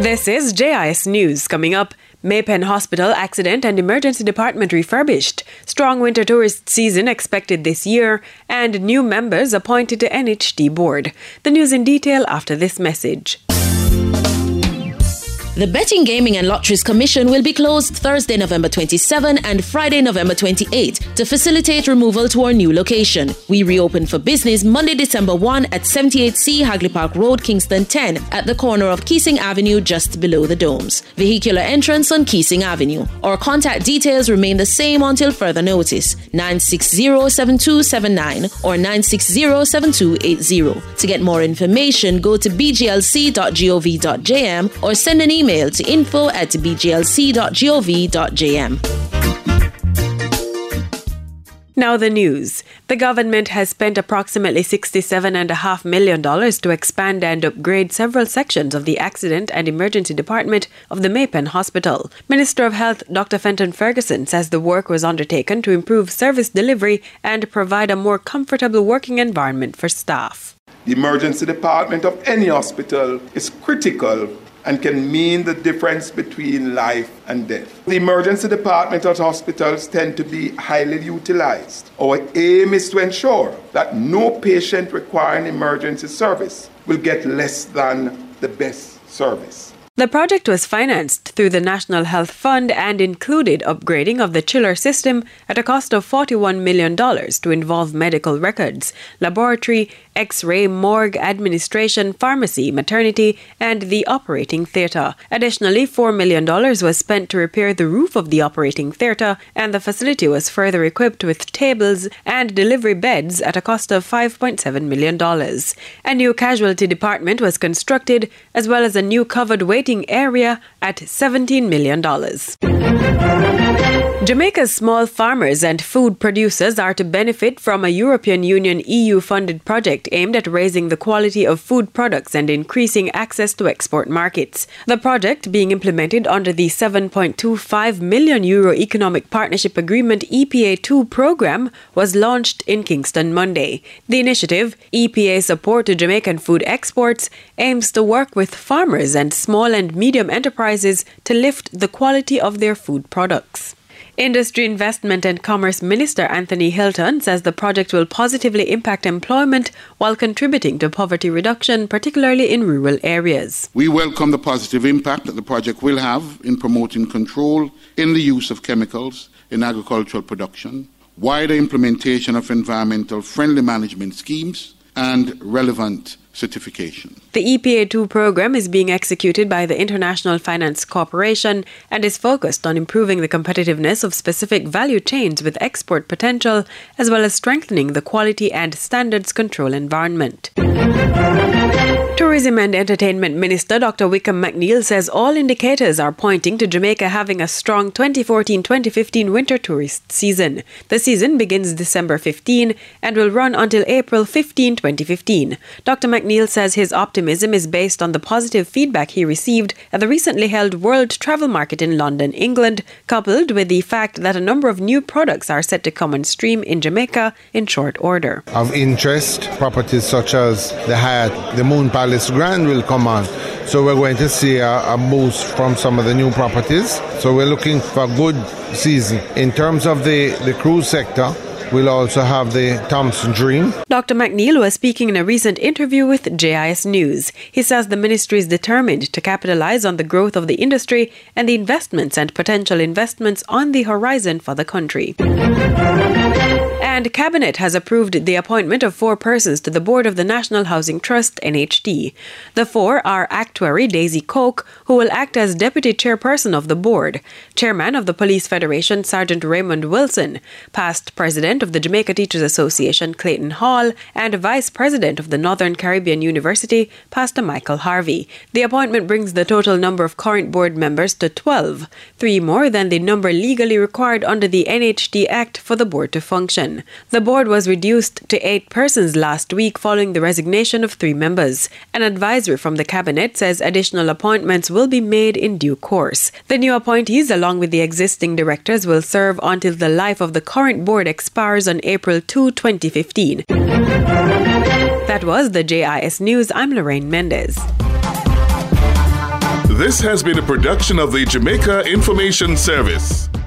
This is JIS News. Coming up, Maypen Hospital Accident and Emergency Department refurbished, strong winter tourist season expected this year, and new members appointed to NHD board. The news in detail after this message. The Betting, Gaming and Lotteries Commission will be closed Thursday, November 27 and Friday, November 28 to facilitate removal to our new location. We reopen for business Monday, December 1 at 78C Hagley Park Road, Kingston 10 at the corner of Keesing Avenue just below the domes. Vehicular entrance on Keesing Avenue. Our contact details remain the same until further notice. 960-7279 or 960-7280. To get more information, go to bglc.gov.jm or send an email to info@bglc.gov.jm. Now the news. The government has spent approximately $67.5 million to expand and upgrade several sections of the Accident and Emergency Department of the Maypen Hospital. Minister of Health Dr. Fenton Ferguson says the work was undertaken to improve service delivery and provide a more comfortable working environment for staff. The emergency department of any hospital is critical and can mean the difference between life and death. The emergency department at hospitals tend to be highly utilized. Our aim is to ensure that no patient requiring emergency service will get less than the best service. The project was financed through the National Health Fund and included upgrading of the chiller system at a cost of $41 million to involve medical records, laboratory, X-ray, morgue, administration, pharmacy, maternity, and the operating theatre. Additionally, $4 million was spent to repair the roof of the operating theatre, and the facility was further equipped with tables and delivery beds at a cost of $5.7 million. A new casualty department was constructed, as well as a new covered waiting area at $17 million. Jamaica's small farmers and food producers are to benefit from a European Union EU-funded project aimed at raising the quality of food products and increasing access to export markets. The project, being implemented under the €7.25 million Economic Partnership Agreement EPA2 program, was launched in Kingston Monday. The initiative, EPA Support to Jamaican Food Exports, aims to work with farmers and small and medium enterprises to lift the quality of their food products. Industry, Investment and Commerce Minister Anthony Hilton says the project will positively impact employment while contributing to poverty reduction, particularly in rural areas. We welcome the positive impact that the project will have in promoting control in the use of chemicals in agricultural production, wider implementation of environmental friendly management schemes, and relevant certification. The EPA2 program is being executed by the International Finance Corporation and is focused on improving the competitiveness of specific value chains with export potential, as well as strengthening the quality and standards control environment. Tourism and Entertainment Minister Dr. Wickham McNeill says all indicators are pointing to Jamaica having a strong 2014-2015 winter tourist season. The season begins December 15 and will run until April 15, 2015. Dr. McNeill says his optimism is based on the positive feedback he received at the recently held World Travel Market in London, England, coupled with the fact that a number of new products are set to come on stream in Jamaica in short order. Of interest, properties such as the Hyatt, the Moon Palace Grand will come on. So we're going to see a boost from some of the new properties. So we're looking for a good season. In terms of the cruise sector, we'll also have the Thompson Dream. Dr. McNeill was speaking in a recent interview with JIS News. He says the ministry is determined to capitalize on the growth of the industry and the investments and potential investments on the horizon for the country. And Cabinet has approved the appointment of 4 persons to the board of the National Housing Trust, NHD. The 4 are Actuary Daisy Coke, who will act as Deputy Chairperson of the board, Chairman of the Police Federation, Sergeant Raymond Wilson, past President of the Jamaica Teachers Association, Clayton Hall, and Vice President of the Northern Caribbean University, Pastor Michael Harvey. The appointment brings the total number of current board members to 12, 3 more than the number legally required under the NHD Act for the board to function. The board was reduced to 8 persons last week following the resignation of 3 members. An advisory from the Cabinet says additional appointments will be made in due course. The new appointees, along with the existing directors, will serve until the life of the current board expires on April 2, 2015. That was the JIS News. I'm Lorraine Mendez. This has been a production of the Jamaica Information Service.